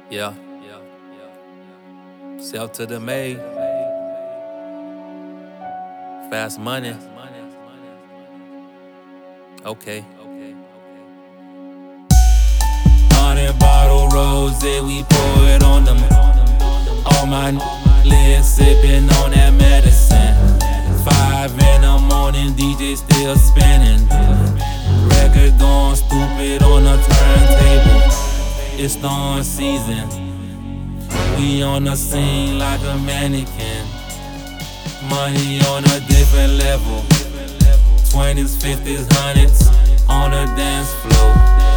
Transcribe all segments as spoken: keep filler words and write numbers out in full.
Yeah. Self to the made. Fast money. Okay. Hundred bottle rosé, we pour it on them. All my lids sipping on that medicine. Five in the morning, D J still spinning. Record going stupid on the turntable. It's storm season. We on the scene like a mannequin. Money on a different level. Twenties, fifties, hundreds on the dance floor.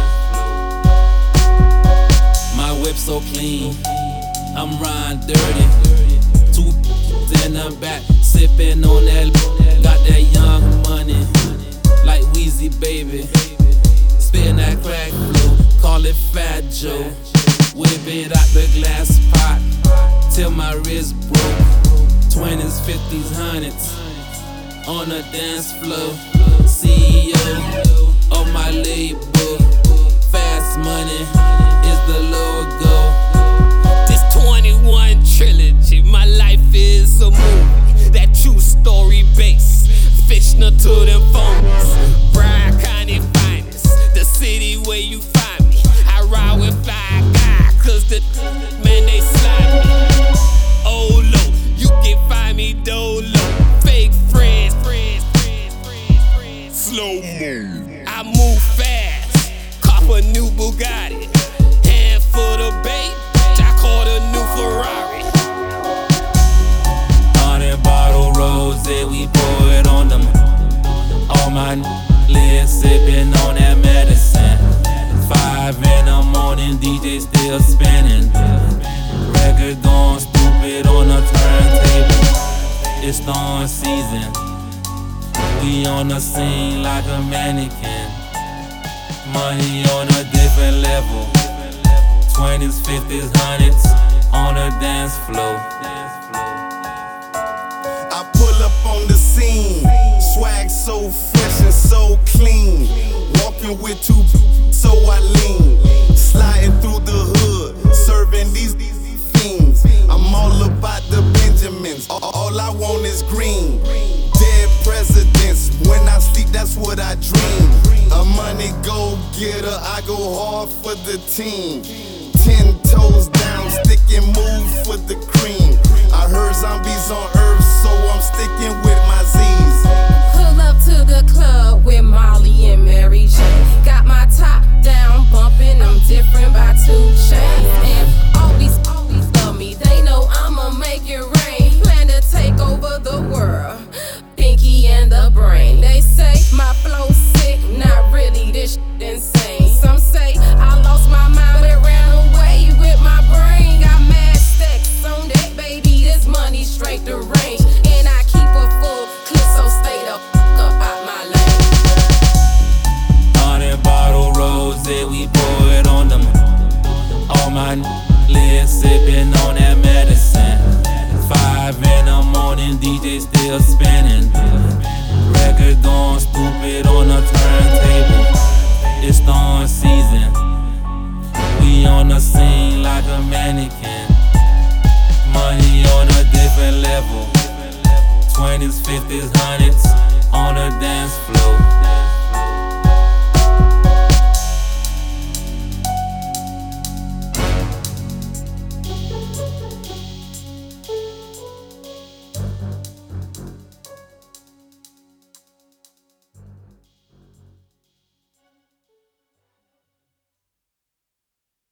My whip so clean, I'm riding dirty. Two in the back, sipping on that. Got that young money, like Weezy baby. Spitting that crack blue, call it Fat Joe. Whip it out the glass pot till my wrist broke. Twenties, fifties, hundreds on the dance floor. C E O of my label. Fast money is the logo. This twenty-one trilogy, my life is a movie. That true story base, fictional to them phones. Brian County finest, the city where you find me. I ride with fly guys, cause the man they slide me. Oh low, you can find me dolo. Fake friends, friends, friends, friends, friends. Slow mo, I move fast, cop a new Bugatti. Hand for the bait, I caught a new Ferrari. Hundred bottle rosé, we pour it on them. All my lids sipping on that medicine. Five in the morning, D J still spinning. Record going stupid on the turntable. It's storm season. We on the scene like a mannequin. Money on a different level. Twenties, fifties, hundreds on the dance floor. I pull up on the scene, swag so fresh and so clean. Walking with two, so I lean. Sliding through the hood, serving these fiends. I'm all about the Benjamins, all I want is green. Dead presidents, when I sleep that's what I dream. A money go getter, I go hard for the team. Ten toes down, stick and move for the cream. I heard zombies on earth, so I'm sticking with my Z's. Pull up to the club with Molly and Mary Jane. Got my top down, bumping, I'm different by two chains. And always, always love me, they know I'ma make it rain. Plan to take over the world, Pinky and the Brain. They say my flow sick, not really, this shit insane. Some say I lost my mind, but it ran away with my brain. Got mad stacks on that, baby, this money straight to range. And I keep a full clip, so stay the fuck up out my lane. Hundred bottle rosé, we pour it on them. All my lids sipping on that medicine. Five in the morning, D J still spinning. Record going stupid on the turntable. It's storm season. We on the scene like a mannequin. Money on a different level. Twenties, fifties, hundreds